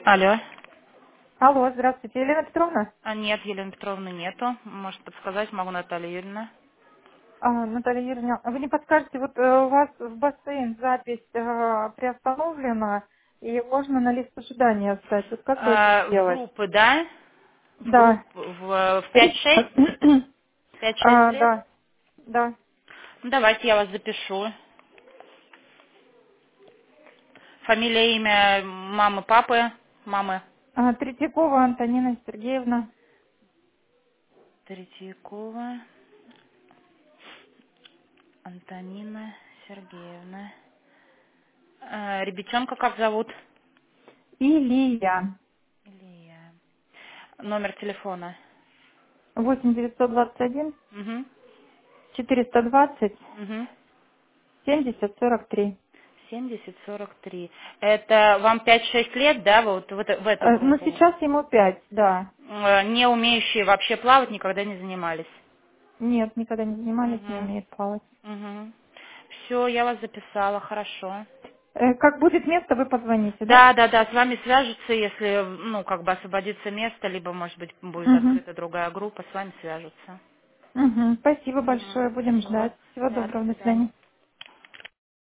Алло. Алло, здравствуйте, Елена Петровна. Нет, Елены Петровны нету. Может подсказать, могу Наталья Юрьевна. Наталья Юрьевна, вы не подскажете, вот у вас в бассейн запись приостановлена, и можно на лист ожидания встать. Вот как бы это В сделать? группы, да? В Да. группу в 5-6? 5-6 лет? Да, да. Ну, давайте я вас запишу. Фамилия, имя мамы, папы, мамы. Третьякова Антонина Сергеевна. Третьякова Антонина Сергеевна. Ребятенка как зовут? Илья. Илья. Номер телефона. 8 921 Угу. 420 Угу. 70 43. 70-43. Это вам 5-6 лет, да, вот в эту Ну, группу? сейчас ему 5, да. Не умеющие вообще плавать, никогда не занимались. Нет, никогда не занимались, не Угу. умеет плавать. Угу. Все, я вас записала, хорошо. Как будет место, вы позвоните, да? Да, да, да, с вами свяжутся, если, ну, как бы освободится место, либо, может быть, будет Угу. открыта другая группа, с вами свяжутся. Угу. Спасибо Угу. большое. Будем Спасибо. ждать. Всего Да, до доброго. До свидания. свидания.